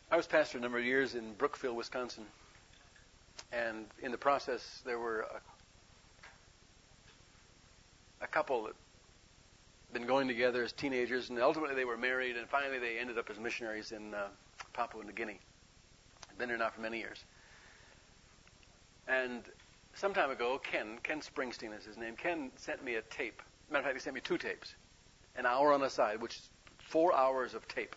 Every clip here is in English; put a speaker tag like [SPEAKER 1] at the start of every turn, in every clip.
[SPEAKER 1] I was pastor a number of years in Brookfield, Wisconsin. And in the process, there were a couple that had been going together as teenagers, and ultimately they were married, and finally they ended up as missionaries in Papua New Guinea. Been there now for many years. And some time ago, Ken Springsteen is his name, Ken sent me a tape. Matter of fact, he sent me 2 tapes. An hour on the side, which is 4 hours of tape.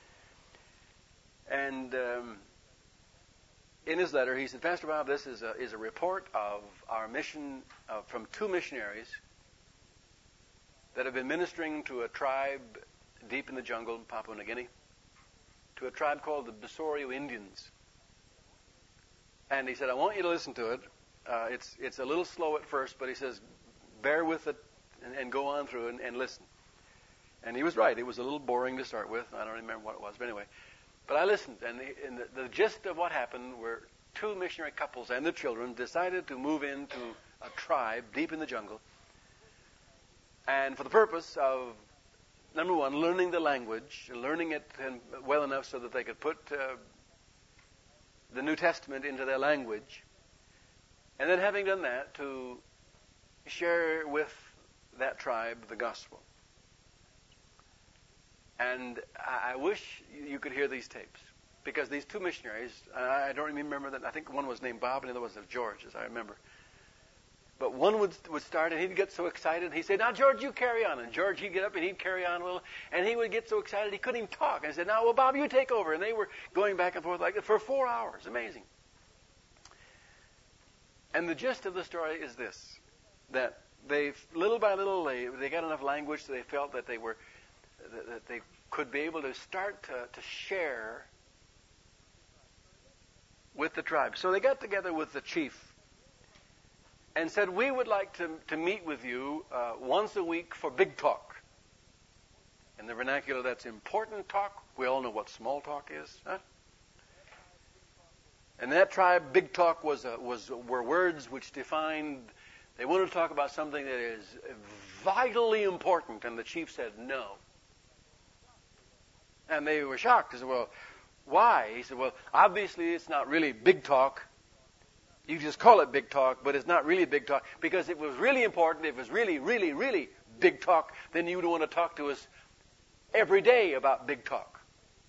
[SPEAKER 1] And in his letter, he said, Pastor Bob, this is a report of our mission from 2 missionaries that have been ministering to a tribe deep in the jungle in Papua New Guinea, to a tribe called the Bisorio Indians. And he said, I want you to listen to it. It's a little slow at first, but he says, bear with it and go on through and listen. And he was right. It was a little boring to start with. I don't remember what it was, but anyway. But I listened, and the gist of what happened were 2 missionary couples and their children decided to move into a tribe deep in the jungle, and for the purpose of, number one, learning the language, learning it well enough so that they could put the New Testament into their language, and then having done that, to share with that tribe the gospel. And I wish you could hear these tapes, because these 2 missionaries, I don't remember that. I think one was named Bob and the other was George, as I remember. But one would start, and he'd get so excited. He'd say, now, George, you carry on. And George, he'd get up, and he'd carry on a little. And he would get so excited he couldn't even talk. And I said, now, well, Bob, you take over. And they were going back and forth like that for 4 hours. Amazing. And the gist of the story is this, that they, little by little, they got enough language so they felt that they could be able to start to share with the tribe. So they got together with the chief and said, we would like to meet with you once a week for big talk. In the vernacular, that's important talk. We all know what small talk is. Huh? And that tribe, big talk were words which defined, they wanted to talk about something that is vitally important. And the chief said, no. And they were shocked. They said, well, why? He said, well, obviously it's not really big talk. You just call it big talk, but it's not really big talk. Because if it was really important, if it was really, really, really big talk, then you would want to talk to us every day about big talk.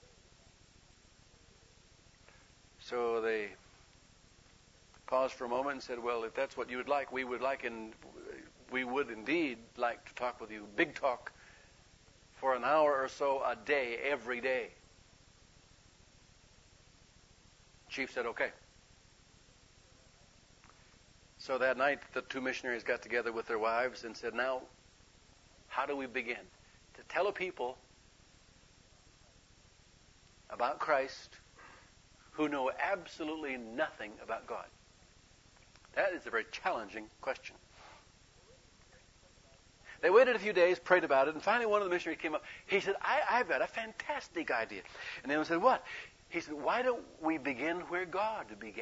[SPEAKER 1] So they paused for a moment and said, well, if that's what you would like, we would indeed like to talk with you big talk for an hour or so a day, every day. Chief said, okay. So that night, the 2 missionaries got together with their wives and said, now, how do we begin? To tell a people about Christ who know absolutely nothing about God. That is a very challenging question. They waited a few days, prayed about it, and finally one of the missionaries came up. He said, I've got a fantastic idea. And they said, what? He said, why don't we begin where God began?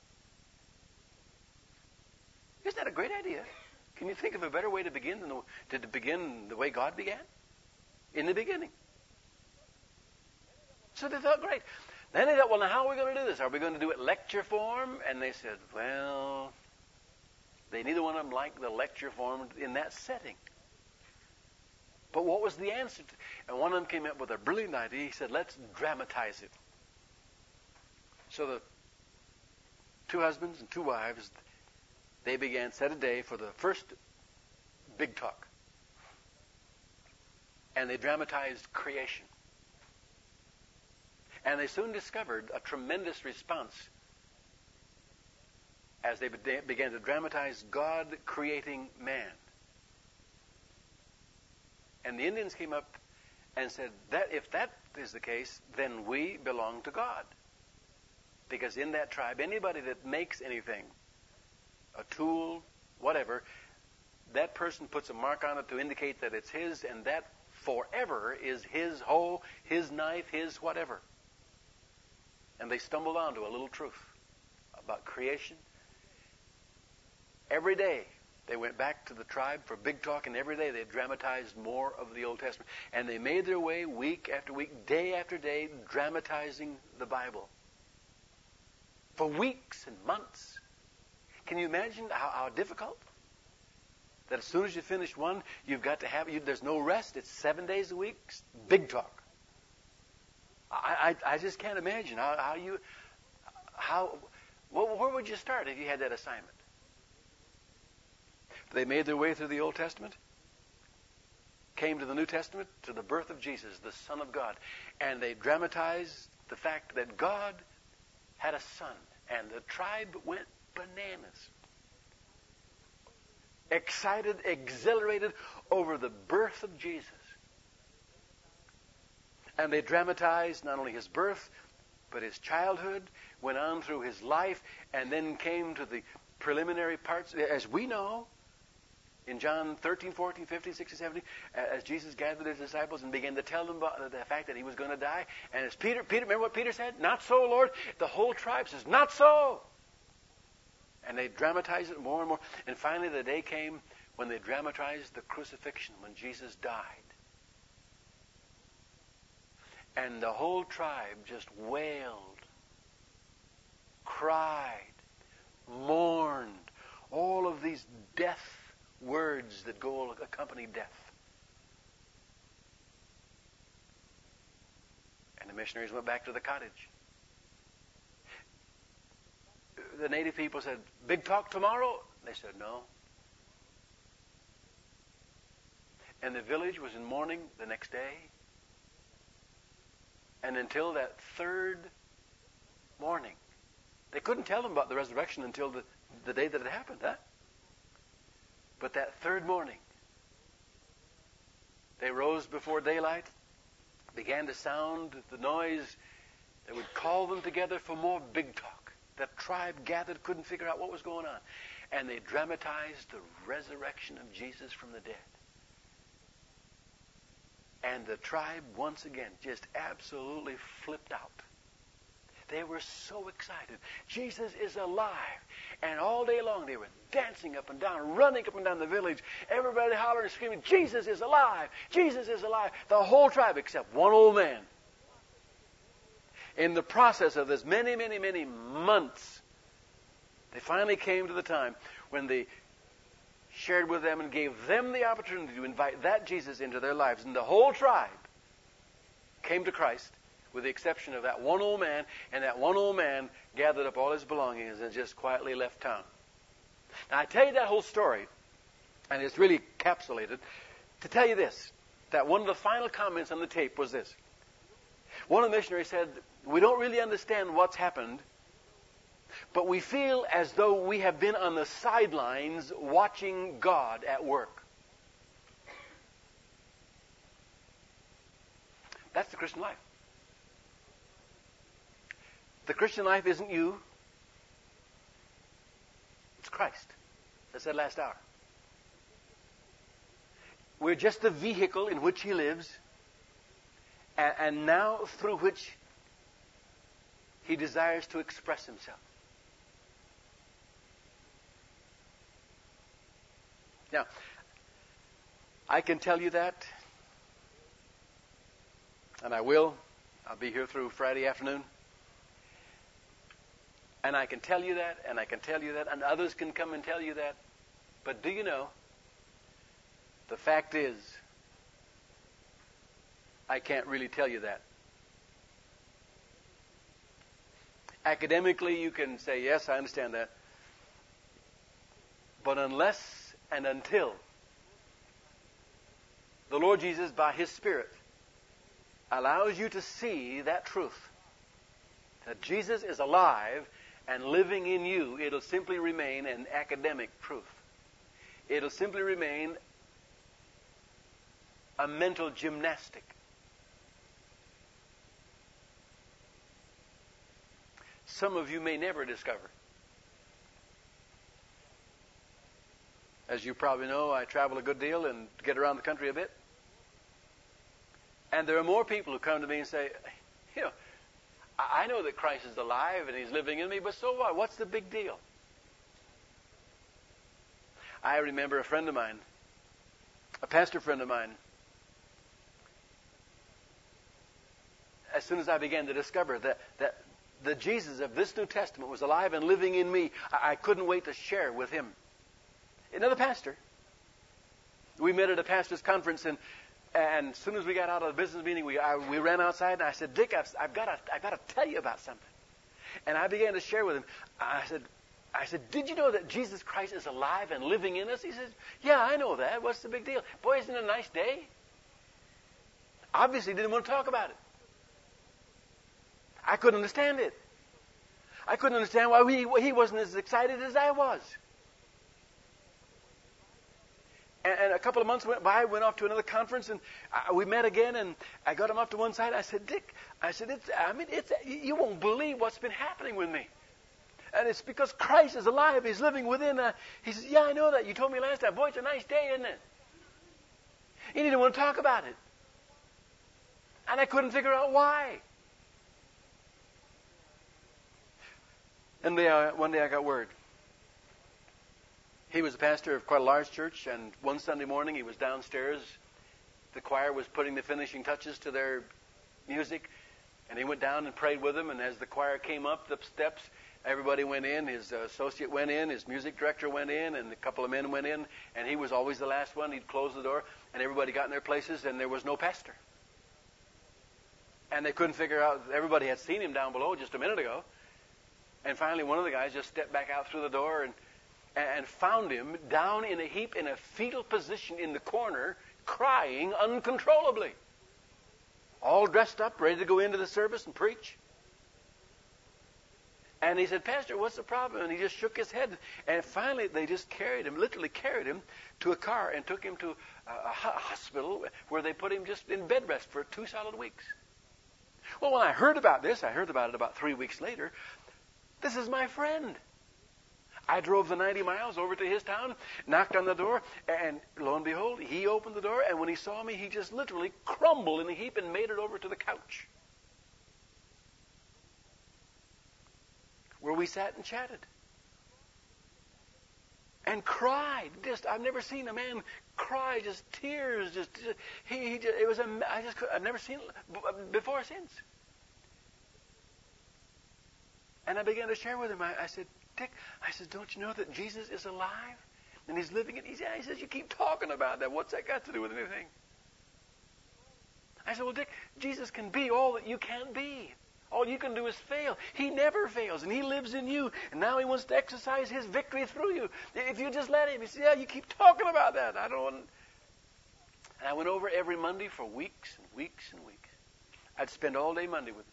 [SPEAKER 1] Isn't that a great idea? Can you think of a better way to begin than to begin the way God began? In the beginning. So they thought, great. Then they thought, well, now how are we going to do this? Are we going to do it lecture form? And they said, well, they neither one of them liked the lecture form in that setting. But what was the answer? And one of them came up with a brilliant idea. He said, let's dramatize it. So the 2 husbands and 2 wives, they began, set a day for the first big talk. And they dramatized creation. And they soon discovered a tremendous response as they began to dramatize God creating man. And the Indians came up and said, that if that is the case, then we belong to God. Because in that tribe, anybody that makes anything, a tool, whatever, that person puts a mark on it to indicate that it's his, and that forever is his hoe, his knife, his whatever. And they stumbled onto a little truth about creation. Every day, They went back to the tribe for big talk, and every day they dramatized more of the Old Testament. And they made their way week after week, day after day, dramatizing the Bible. For weeks and months. Can you imagine how difficult? That as soon as you finish one, you've got to have, there's no rest. It's 7 days a week, big talk. I just can't imagine where would you start if you had that assignment? They made their way through the Old Testament, came to the New Testament, to the birth of Jesus, the Son of God. And they dramatized the fact that God had a son. And the tribe went bananas. Excited, exhilarated over the birth of Jesus. And they dramatized not only his birth, but his childhood, went on through his life, and then came to the preliminary parts, as we know, in John 13, 14, 15, 16, 17, as Jesus gathered his disciples and began to tell them about the fact that he was going to die. And as Peter, remember what Peter said? Not so, Lord. The whole tribe says, not so. And they dramatized it more and more. And finally the day came when they dramatized the crucifixion, when Jesus died. And the whole tribe just wailed, cried, mourned, all of these death words that go accompany death. And the missionaries went back to the cottage. The native people said, big talk tomorrow? They said, no. And the village was in mourning the next day. And until that third morning, they couldn't tell them about the resurrection until the day that it happened, huh? But that third morning, they rose before daylight, began to sound the noise that would call them together for more big talk. That tribe gathered, couldn't figure out what was going on. And they dramatized the resurrection of Jesus from the dead. And the tribe, once again, just absolutely flipped out. They were so excited. Jesus is alive. And all day long they were dancing up and down, running up and down the village. Everybody hollering and screaming, Jesus is alive! Jesus is alive! The whole tribe except one old man. In the process of this many, many, many months, they finally came to the time when they shared with them and gave them the opportunity to invite that Jesus into their lives. And the whole tribe came to Christ, with the exception of that one old man, and that one old man gathered up all his belongings and just quietly left town. Now, I tell you that whole story, and it's really encapsulated, to tell you this, that one of the final comments on the tape was this. One of the missionaries said, we don't really understand what's happened, but we feel as though we have been on the sidelines watching God at work. That's the Christian life. The Christian life isn't you. It's Christ. I said last hour. We're just the vehicle in which he lives, and now through which he desires to express himself. Now, I can tell you that, and I will. I'll be here through Friday afternoon. And I can tell you that, and I can tell you that, and others can come and tell you that. But do you know, the fact is, I can't really tell you that. Academically, you can say, yes, I understand that. But unless and until the Lord Jesus, by his Spirit, allows you to see that truth, that Jesus is alive and living in you, it'll simply remain an academic truth. It'll simply remain a mental gymnastic. Some of you may never discover. As you probably know, I travel a good deal and get around the country a bit. And there are more people who come to me and say, you know, I know that Christ is alive and he's living in me, but so what? What's the big deal? I remember a friend of mine, a pastor friend of mine, as soon as I began to discover that the Jesus of this New Testament was alive and living in me, I couldn't wait to share with him. Another pastor. We met at a pastor's conference, and as soon as we got out of the business meeting, we ran outside, and I said, Dick, I've got to tell you about something. And I began to share with him. I said, did you know that Jesus Christ is alive and living in us? He said, yeah, I know that. What's the big deal? Boy, isn't it a nice day? Obviously didn't want to talk about it. I couldn't understand it. I couldn't understand why he wasn't as excited as I was. And a couple of months went by, went off to another conference, and we met again, and I got him off to one side. I said, Dick, you won't believe what's been happening with me. And it's because Christ is alive. He's living within. He says, yeah, I know that. You told me last time. Boy, it's a nice day, isn't it? He didn't want to talk about it. And I couldn't figure out why. And one day I got word. He was a pastor of quite a large church, and one Sunday morning he was downstairs. The choir was putting the finishing touches to their music, and he went down and prayed with them. And as the choir came up the steps, everybody went in. His associate went in, his music director went in, and a couple of men went in, and he was always the last one. He'd close the door, and everybody got in their places, and there was no pastor. And they couldn't figure out, everybody had seen him down below just a minute ago. And finally one of the guys just stepped back out through the door and found him down in a heap in a fetal position in the corner, crying uncontrollably. All dressed up, ready to go into the service and preach. And he said, Pastor, what's the problem? And he just shook his head. And finally they just literally carried him to a car and took him to a hospital where they put him just in bed rest for 2 solid weeks. Well, when I heard about this, I heard about it about 3 weeks later. This is my friend. I drove the 90 miles over to his town, knocked on the door, and lo and behold, he opened the door, and when he saw me, he just literally crumbled in a heap and made it over to the couch, where we sat and chatted. And cried. I've never seen a man cry, just tears. I've never seen it before or since. And I began to share with him. I said, Dick, don't you know that Jesus is alive? And he's living it. He says, you keep talking about that. What's that got to do with anything? I said, well, Dick, Jesus can be all that you can't be. All you can do is fail. He never fails, and he lives in you. And now he wants to exercise his victory through you. If you just let him. He said, yeah, you keep talking about that. I don't want. And I went over every Monday for weeks and weeks and weeks. I'd spend all day Monday with him.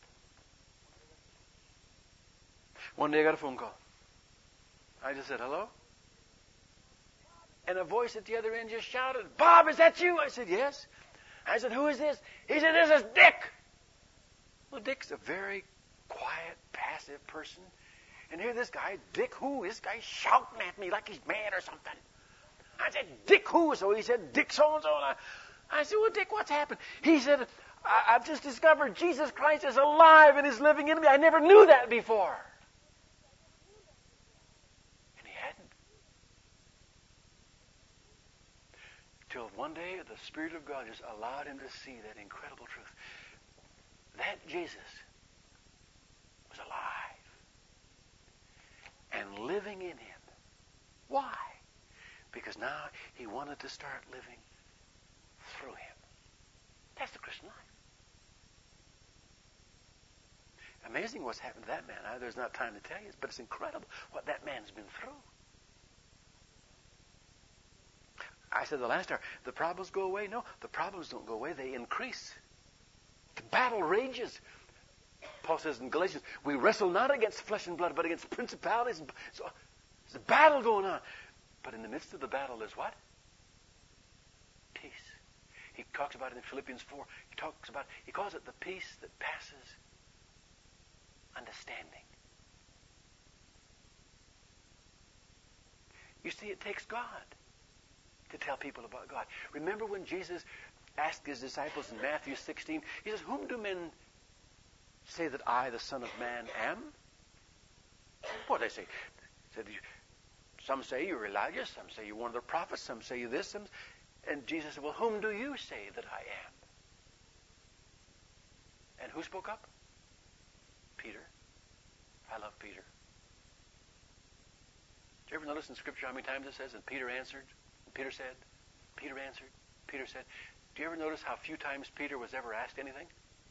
[SPEAKER 1] One day I got a phone call. I just said, hello? And a voice at the other end just shouted, Bob, is that you? I said, yes. I said, who is this? He said, this is Dick. Well, Dick's a very quiet, passive person. And here this guy, Dick who? This guy's shouting at me like he's mad or something. I said, Dick who? So he said, Dick so-and-so. And I said, well, Dick, what's happened? He said, I've just discovered Jesus Christ is alive and is living in me. I never knew that before. Till one day the Spirit of God just allowed him to see that incredible truth. That Jesus was alive and living in him. Why? Because now he wanted to start living through him. That's the Christian life. Amazing what's happened to that man. There's not time to tell you, but it's incredible what that man's been through. I said the last hour, the problems go away? No, the problems don't go away. They increase. The battle rages. Paul says in Galatians, we wrestle not against flesh and blood, but against principalities. So there's a battle going on. But in the midst of the battle, there's what? Peace. He talks about it in Philippians 4. He calls it the peace that passes understanding. You see, it takes God to tell people about God. Remember when Jesus asked his disciples in Matthew 16, he says, whom do men say that I, the Son of Man, am? What did they say? He said, Some say you're Elijah, some say you're one of the prophets, some say you're this. And Jesus said, well, whom do you say that I am? And who spoke up? Peter. I love Peter. Do you ever notice in Scripture how many times it says, and Peter answered, and Peter said, Peter answered, Peter said. Do you ever notice how few times Peter was ever asked anything?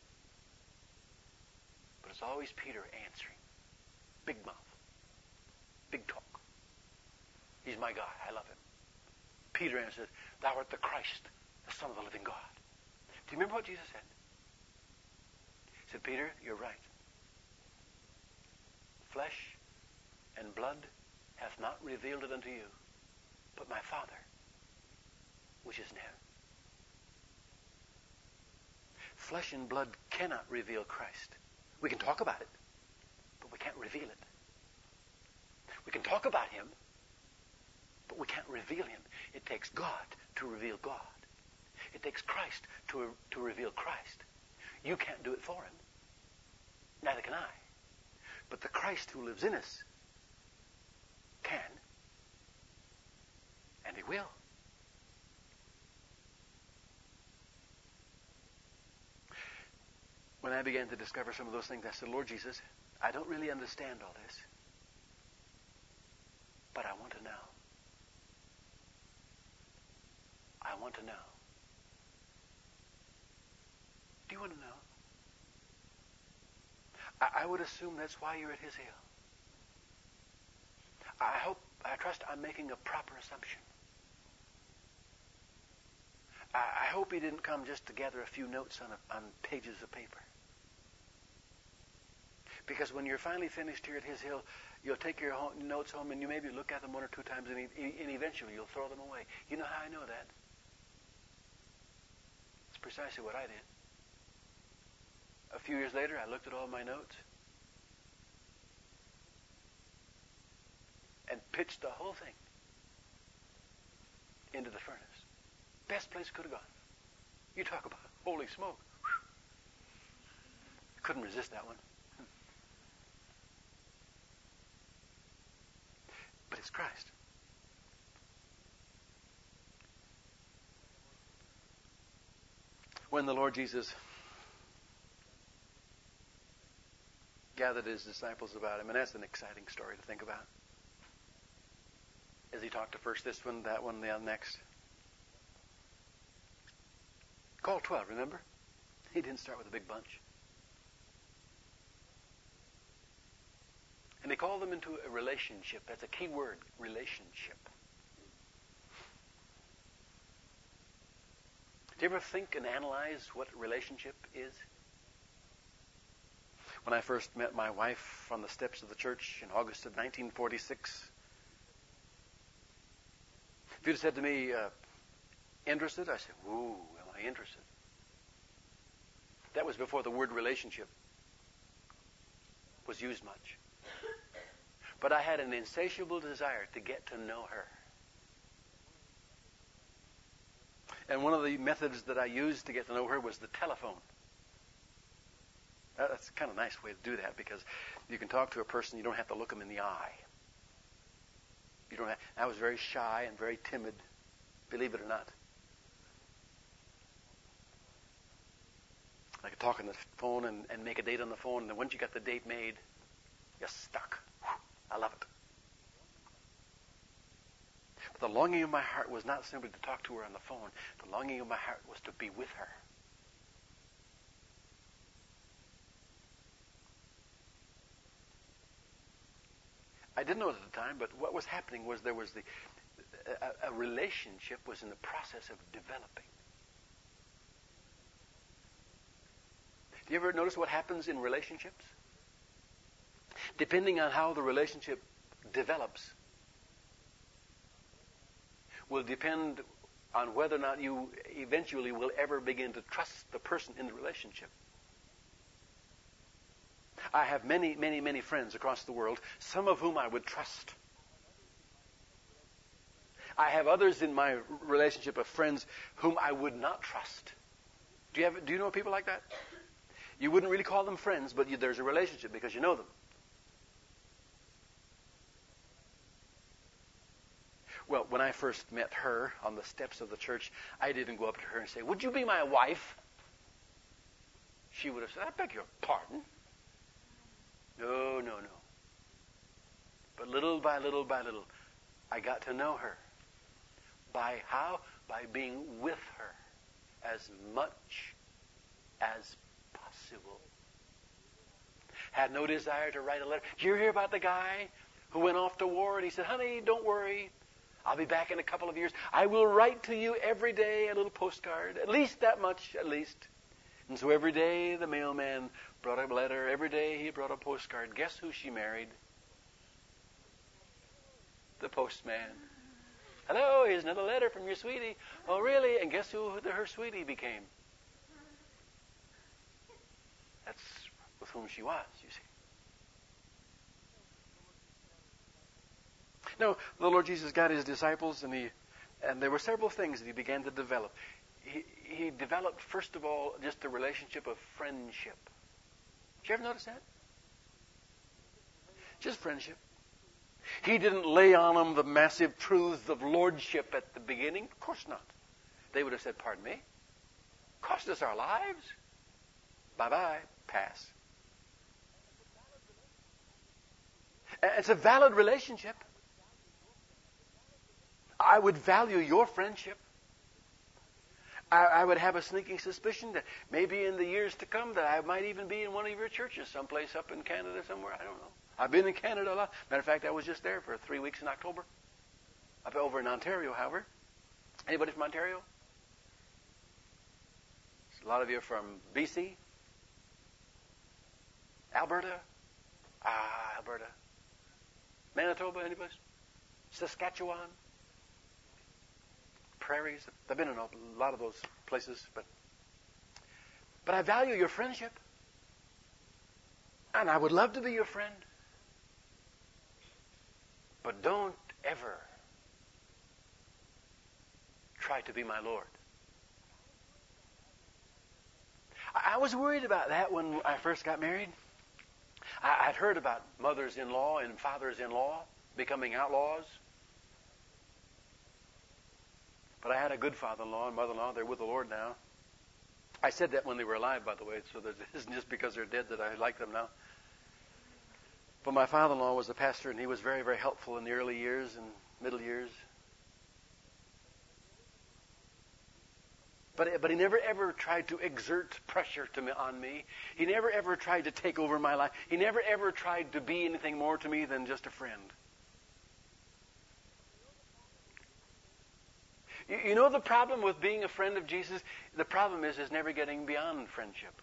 [SPEAKER 1] But it's always Peter answering. Big mouth. Big talk. He's my guy. I love him. Peter answered, thou art the Christ, the Son of the living God. Do you remember what Jesus said? He said, Peter, you're right. Flesh and blood hath not revealed it unto you, but my Father, which is in heaven. Flesh and blood cannot reveal Christ. We can talk about it, but we can't reveal it. We can talk about him, but we can't reveal him. It takes God to reveal God. It takes Christ to reveal Christ. You can't do it for him. Neither can I. But the Christ who lives in us can, and he will. When I began to discover some of those things, I said, Lord Jesus, I don't really understand all this, but I want to know. I want to know. Do you want to know? I would assume that's why you're at his hill. I trust I'm making a proper assumption. I hope he didn't come just to gather a few notes on pages of paper. Because when you're finally finished here at his hill, you'll take your notes home and you maybe look at them one or two times and eventually you'll throw them away. You know how I know that? It's precisely what I did. A few years later, I looked at all my notes and pitched the whole thing into the furnace. Best place could have gone. You talk about holy smoke. Couldn't resist that one. But it's Christ. When the Lord Jesus gathered his disciples about him, and that's an exciting story to think about. As he talked to first this one, that one, the next. Called 12, remember? He didn't start with a big bunch. And he called them into a relationship. That's a key word, relationship. Do you ever think and analyze what relationship is? When I first met my wife on the steps of the church in August of 1946, if you'd have said to me, interested? I said, whoa, am I interested? That was before the word relationship was used much. But I had an insatiable desire to get to know her. And one of the methods that I used to get to know her was the telephone. That's kind of a nice way to do that because you can talk to a person, you don't have to look them in the eye. I was very shy and very timid, believe it or not. I could talk on the phone and make a date on the phone, and then once you got the date made, you're stuck. I love it. But the longing of my heart was not simply to talk to her on the phone. The longing of my heart was to be with her. I didn't know it at the time, but what was happening was there was a relationship was in the process of developing. Do you ever notice what happens in relationships? Depending on how the relationship develops will depend on whether or not you eventually will ever begin to trust the person in the relationship. I have many, many, many friends across the world, some of whom I would trust. I have others in my relationship of friends whom I would not trust. Do you know people like that? You wouldn't really call them friends, but there's a relationship because you know them. Well, when I first met her on the steps of the church, I didn't go up to her and say, "Would you be my wife?" She would have said, "I beg your pardon." No, no, no. But little by little by little, I got to know her. By how? By being with her as much as possible. Had no desire to write a letter. Did you hear about the guy who went off to war and he said, "Honey, don't worry. I'll be back in a couple of years. I will write to you every day a little postcard. At least that much, at least." And so every day the mailman brought a letter. Every day he brought a postcard. Guess who she married? The postman. "Hello, here's another letter from your sweetie." "Oh, really?" And guess who her sweetie became? That's with whom she was, you see. No, the Lord Jesus got his disciples, and there were several things that he began to develop. He developed, first of all, just a relationship of friendship. Did you ever notice that? Just friendship. He didn't lay on them the massive truths of lordship at the beginning. Of course not. They would have said, "Pardon me? Cost us our lives? Bye-bye. Pass." It's a valid relationship. I would value your friendship. I would have a sneaking suspicion that maybe in the years to come that I might even be in one of your churches someplace up in Canada somewhere. I don't know. I've been in Canada a lot. Matter of fact, I was just there for 3 weeks in October. Up over in Ontario, however. Anybody from Ontario? A lot of you are from BC? Alberta? Alberta. Manitoba, anybody? Saskatchewan? Prairies. I've been in a lot of those places, but I value your friendship. And I would love to be your friend. But don't ever try to be my Lord. I was worried about that when I first got married. I'd heard about mothers-in-law and fathers-in-law becoming outlaws. But I had a good father-in-law and mother-in-law. They're with the Lord now. I said that when they were alive, by the way, so that it isn't just because they're dead that I like them now. But my father-in-law was a pastor, and he was very, very helpful in the early years and middle years. But he never ever tried to exert pressure on me. He never ever tried to take over my life. He never ever tried to be anything more to me than just a friend. You know the problem with being a friend of Jesus? The problem is never getting beyond friendship.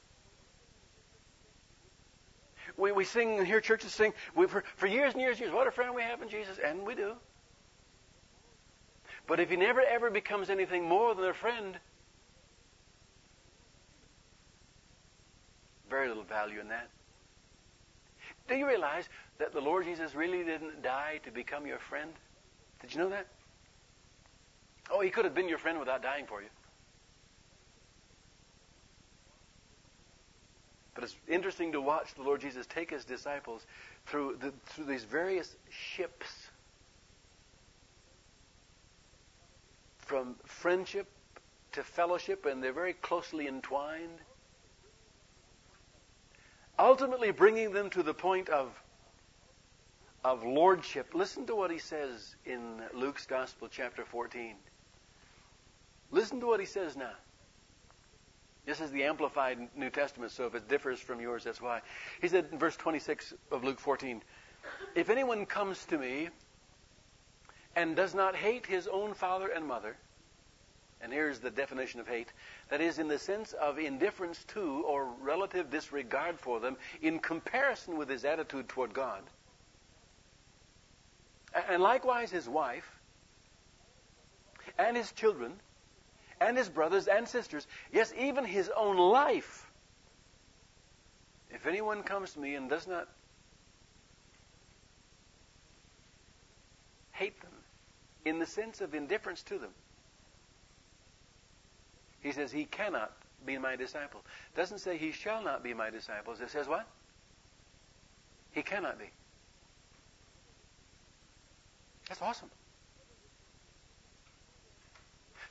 [SPEAKER 1] We sing and hear churches sing for years and years and years, what a friend we have in Jesus, and we do. But if he never ever becomes anything more than a friend, very little value in that. Do you realize that the Lord Jesus really didn't die to become your friend? Did you know that? Oh, he could have been your friend without dying for you. But it's interesting to watch the Lord Jesus take his disciples through these various ships. From friendship to fellowship, and they're very closely entwined. Ultimately bringing them to the point of lordship. Listen to what he says in Luke's Gospel, chapter 14. Listen to what he says now. This is the Amplified New Testament, so if it differs from yours, that's why. He said in verse 26 of Luke 14, "If anyone comes to me and does not hate his own father and mother," and here's the definition of hate, that is in the sense of indifference to or relative disregard for them in comparison with his attitude toward God, and likewise his wife and his children and his brothers and sisters, yes, even his own life. If anyone comes to me and does not hate them in the sense of indifference to them, he says he cannot be my disciple. It doesn't say he shall not be my disciples. It says what? He cannot be. That's awesome.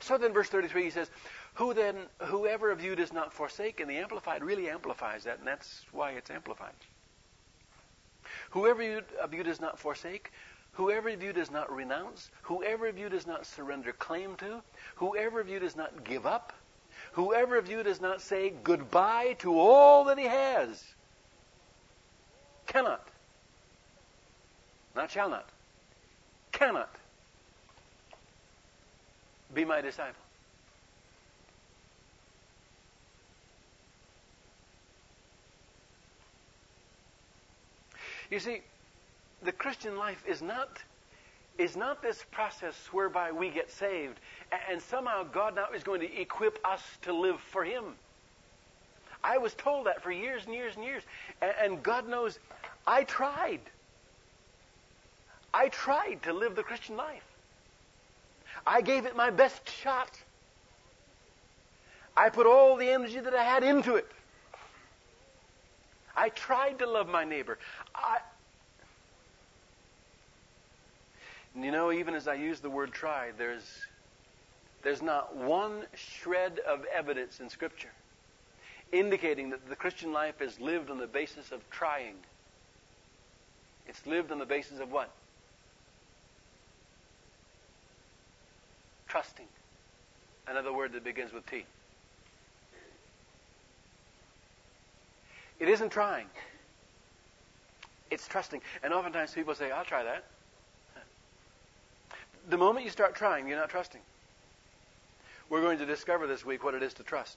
[SPEAKER 1] So then verse 33 he says, whoever of you does not forsake, and the Amplified really amplifies that, and that's why it's amplified. Whoever of you does not forsake, whoever of you does not renounce, whoever of you does not surrender claim to, whoever of you does not give up, whoever of you does not say goodbye to all that he has, cannot, not shall not, cannot be my disciple. You see, the Christian life is not this process whereby we get saved and somehow God now is going to equip us to live for Him. I was told that for years and years and years. And God knows I tried. I tried to live the Christian life. I gave it my best shot. I put all the energy that I had into it. I tried to love my neighbor. You know, even as I use the word tried, there's not one shred of evidence in Scripture indicating that the Christian life is lived on the basis of trying. It's lived on the basis of what? Trusting. Another word that begins with T. It isn't trying. It's trusting. And oftentimes people say, I'll try that. The moment you start trying, you're not trusting. We're going to discover this week what it is to trust.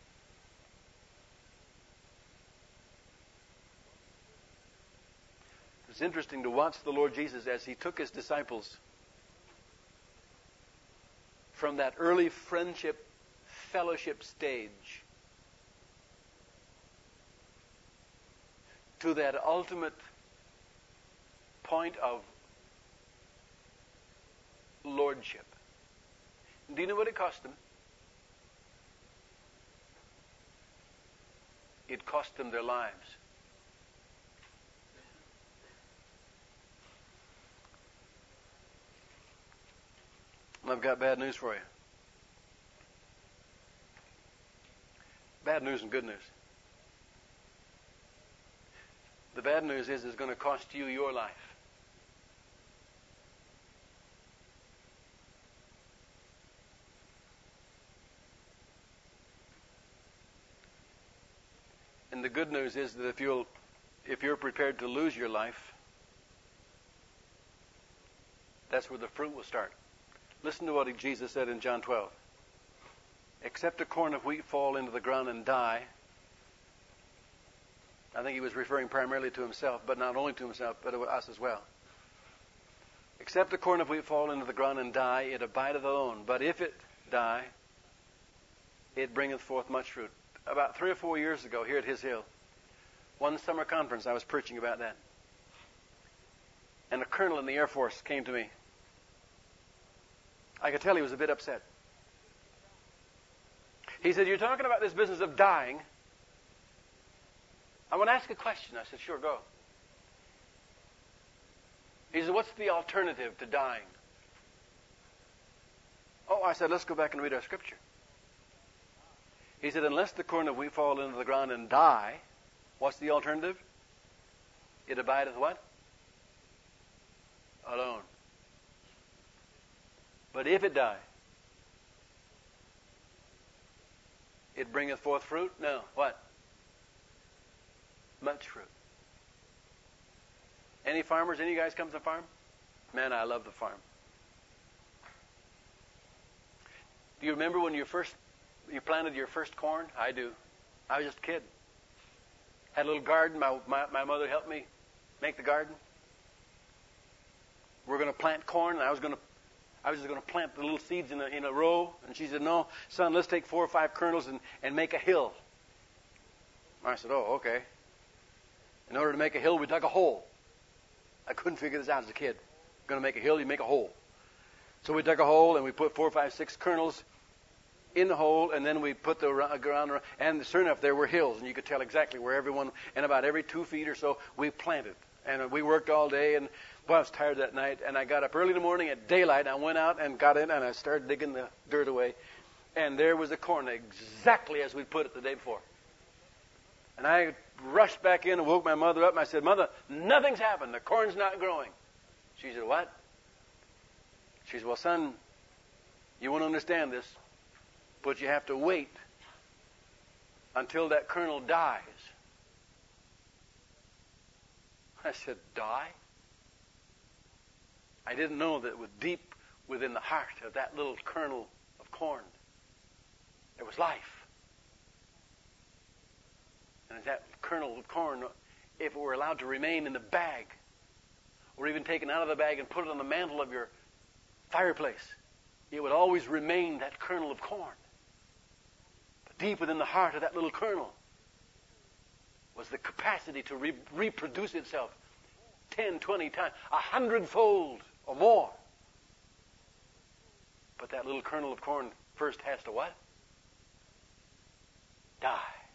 [SPEAKER 1] It's interesting to watch the Lord Jesus as He took His disciples from that early friendship, fellowship stage to that ultimate point of lordship. Do you know what it cost them? It cost them their lives. And I've got bad news for you. Bad news and good news. The bad news is it's going to cost you your life. And the good news is that if you're prepared to lose your life, that's where the fruit will start. Listen to what Jesus said in John 12. Except a corn of wheat fall into the ground and die. I think He was referring primarily to Himself, but not only to Himself, but to us as well. Except a corn of wheat fall into the ground and die, it abideth alone. But if it die, it bringeth forth much fruit. About 3 or 4 years ago, here at His Hill, one summer conference, I was preaching about that. And a colonel in the Air Force came to me. I could tell he was a bit upset. He said, "You're talking about this business of dying. I want to ask a question." I said, "Sure, go." He said, "What's the alternative to dying?" Oh, I said, "Let's go back and read our Scripture." He said, "Unless the corn of wheat fall into the ground and die, what's the alternative? It abideth what? Alone. But if it die, it bringeth forth fruit?" No. What? Much fruit. Any farmers? Any of you guys come to the farm? Man, I love the farm. Do you remember when you planted your first corn? I do. I was just a kid. Had a little garden. My mother helped me make the garden. We're going to plant corn, and I was just going to plant the little seeds in a row. And she said, "No, son, let's take 4 or 5 kernels and make a hill." I said, "Oh, okay." In order to make a hill, we dug a hole. I couldn't figure this out as a kid. Going to make a hill, you make a hole. So we dug a hole, and we put 4, 5, 6 kernels in the hole, and then we put the ground around. And sure enough, there were hills, and you could tell exactly where everyone, and about every 2 feet or so, we planted And we worked all day, and boy, I was tired that night. And I got up early in the morning at daylight, and I went out and got in, and I started digging the dirt away. And there was the corn exactly as we'd put it the day before. And I rushed back in and woke my mother up, and I said, Mother, nothing's happened. The corn's not growing. She said, what? She said, well, son, you won't understand this, but you have to wait until that kernel dies. I said, die? I didn't know that it was deep within the heart of that little kernel of corn. There was life. And that kernel of corn, if it were allowed to remain in the bag, or even taken out of the bag and put it on the mantle of your fireplace, it would always remain that kernel of corn. But deep within the heart of that little kernel was the capacity to reproduce itself 10, 20 times, 100-fold or more. But that little kernel of corn first has to what? Die.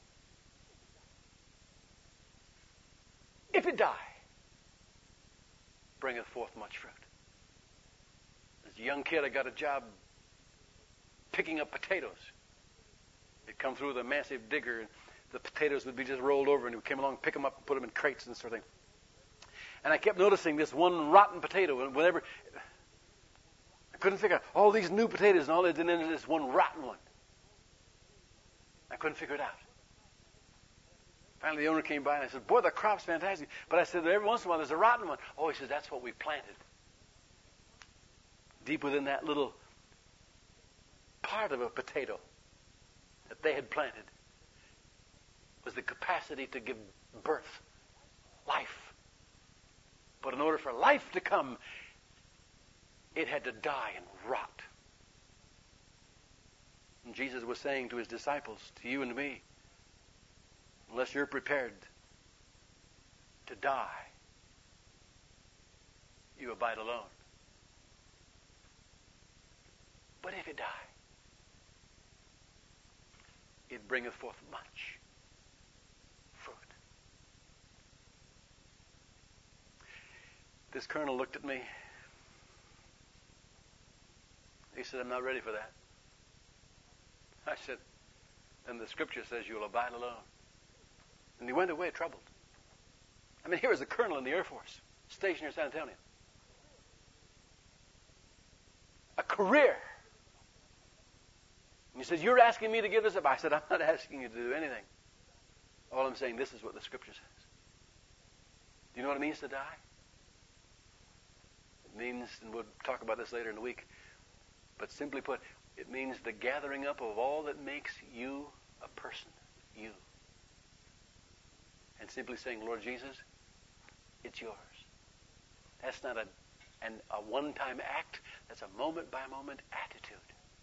[SPEAKER 1] If it die, bringeth forth much fruit. As a young kid, I got a job picking up potatoes. They'd come through with a massive digger, and the potatoes would be just rolled over, and we came along, pick them up, and put them in crates and sort of thing. And I kept noticing this one rotten potato, and whenever I couldn't figure out all these new potatoes, and all they did in this one rotten one. I couldn't figure it out. Finally, the owner came by, and I said, boy, the crop's fantastic. But I said, every once in a while, there's a rotten one. Oh, he says, that's what we planted. Deep within that little part of a potato that they had planted was the capacity to give birth, life. But in order for life to come, it had to die and rot. And Jesus was saying to his disciples, to you and to me, unless you're prepared to die, you abide alone. But if it die, it bringeth forth much fruit. This colonel looked at me. He said, I'm not ready for that. I said, then the scripture says you'll abide alone. And he went away troubled. I mean, here was a colonel in the Air Force, stationed near San Antonio. A career. And he says, you're asking me to give this up? I said, I'm not asking you to do anything. All I'm saying, this is what the scripture says. Do you know what it means to die? It means, and we'll talk about this later in the week, but simply put, it means the gathering up of all that makes you a person, you. And simply saying, Lord Jesus, it's yours. That's not a one-time act. That's a moment-by-moment attitude.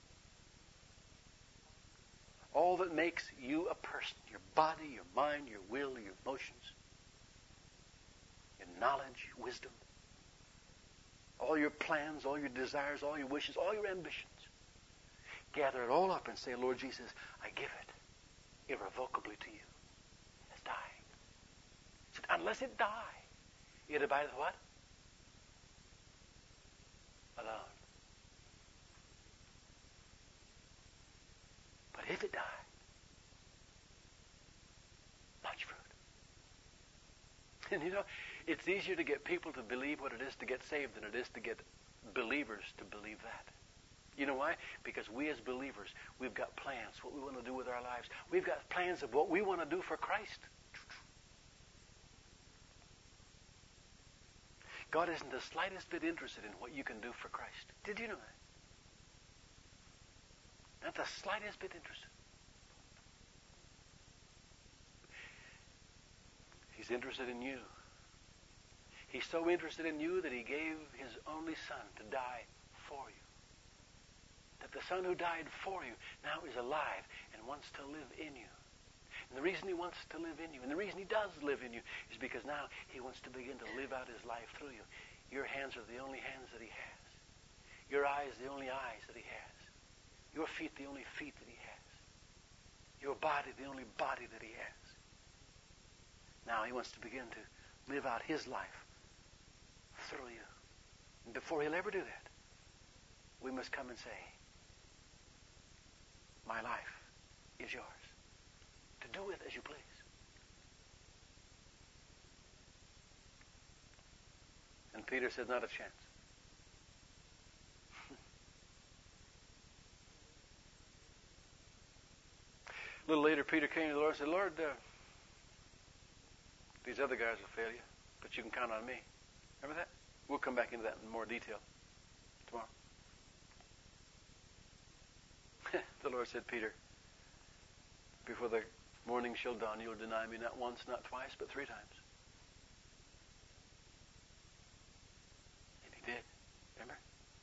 [SPEAKER 1] All that makes you a person, your body, your mind, your will, your emotions, your knowledge, your wisdom, all your plans, all your desires, all your wishes, all your ambitions. Gather it all up and say, Lord Jesus, I give it irrevocably to you. It's dying. So unless it die, it abideth what? Alone. But if it die, much fruit. And you know, it's easier to get people to believe what it is to get saved than it is to get believers to believe that. You know why? Because we as believers, we've got plans, what we want to do with our lives. We've got plans of what we want to do for Christ. God isn't the slightest bit interested in what you can do for Christ. Did you know that? Not the slightest bit interested. He's interested in you. He's so interested in you that he gave his only son to die for you. That the son who died for you now is alive and wants to live in you. And the reason he wants to live in you, and the reason he does live in you, is because now he wants to begin to live out his life through you. Your hands are the only hands that he has. Your eyes the only eyes that he has. Your feet the only feet that he has. Your body the only body that he has. Now he wants to begin to live out His life through you. And before He'll ever do that, we must come and say, my life is yours, to do with as you please. And Peter said, not a chance. A little later, Peter came to the Lord and said, Lord, these other guys will fail you, but you can count on me. Remember that? We'll come back into that in more detail tomorrow. The Lord said, Peter, before the morning shall dawn, you'll deny me not once, not twice, but 3 times. And he did. Remember?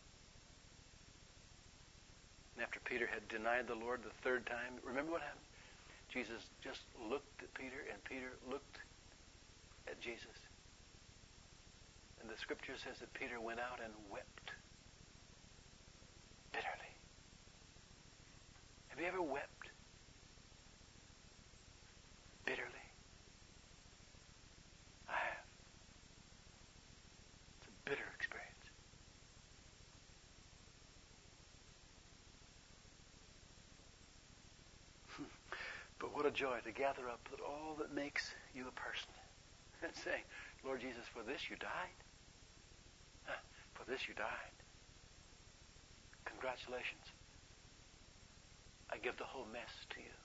[SPEAKER 1] And after Peter had denied the Lord the 3rd time, remember what happened? Jesus just looked at Peter, and Peter looked at Jesus. And the scripture says that Peter went out and wept bitterly. Have you ever wept bitterly? I have. It's a bitter experience. But what a joy to gather up all that makes you a person and say, Lord Jesus, for this you died. For this you died. Congratulations. I give the whole mess to you.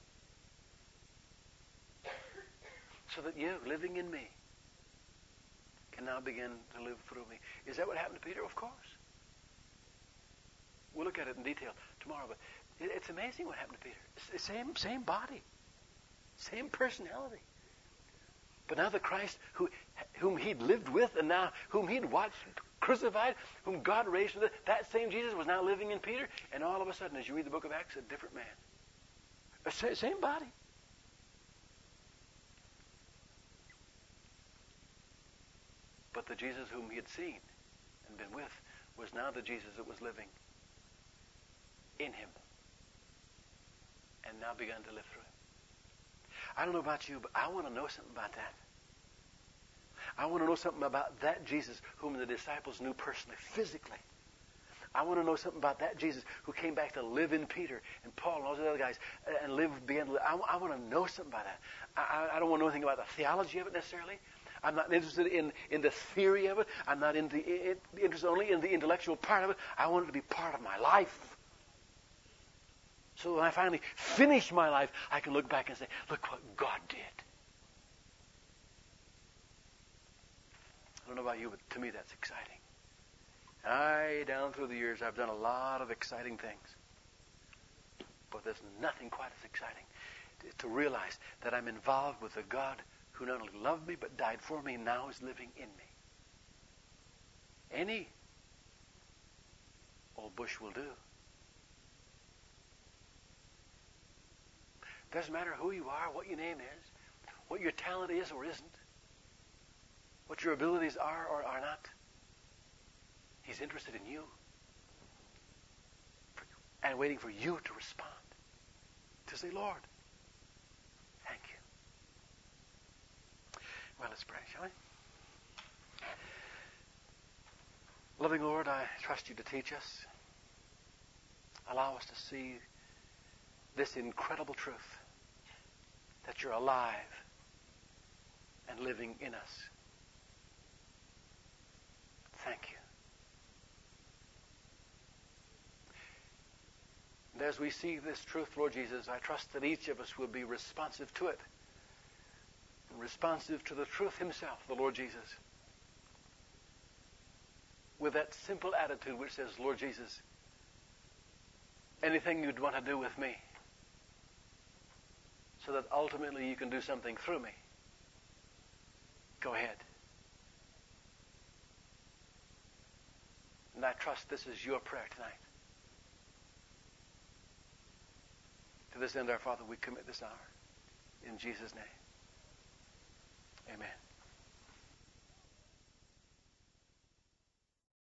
[SPEAKER 1] So that you, living in me, can now begin to live through me. Is that what happened to Peter? Of course. We'll look at it in detail tomorrow, but it's amazing what happened to Peter. It's the same body. Same personality. But now the Christ whom he'd lived with and now whom he'd watched crucified, whom God raised from the dead, that same Jesus was now living in Peter, and all of a sudden, as you read the book of Acts, a different man. Same body. But the Jesus whom he had seen and been with was now the Jesus that was living in him and now begun to live through him. I don't know about you, but I want to know something about that. I want to know something about that Jesus whom the disciples knew personally, physically. I want to know something about that Jesus who came back to live in Peter and Paul and all those other guys and began to live. I want to know something about that. I don't want to know anything about the theology of it necessarily. I'm not interested in the theory of it. I'm not interested only in the intellectual part of it. I want it to be part of my life. So when I finally finish my life, I can look back and say, look what God did. I don't know about you, but to me that's exciting. Down through the years, I've done a lot of exciting things. But there's nothing quite as exciting to realize that I'm involved with a God who not only loved me, but died for me, and now is living in me. Any old bush will do. Doesn't matter who you are, what your name is, what your talent is or isn't, what your abilities are or are not. He's interested in you and waiting for you to respond, to say, Lord, thank you. Well, let's pray, shall we? Loving Lord, I trust you to teach us. Allow us to see this incredible truth that you're alive and living in us. Thank you. And as we see this truth, Lord Jesus, I trust that each of us will be responsive to it. Responsive to the truth himself, the Lord Jesus. With that simple attitude which says, Lord Jesus, anything you'd want to do with me, so that ultimately you can do something through me, go ahead. And I trust this is your prayer tonight. To this end, our Father, we commit this hour. In Jesus' name. Amen.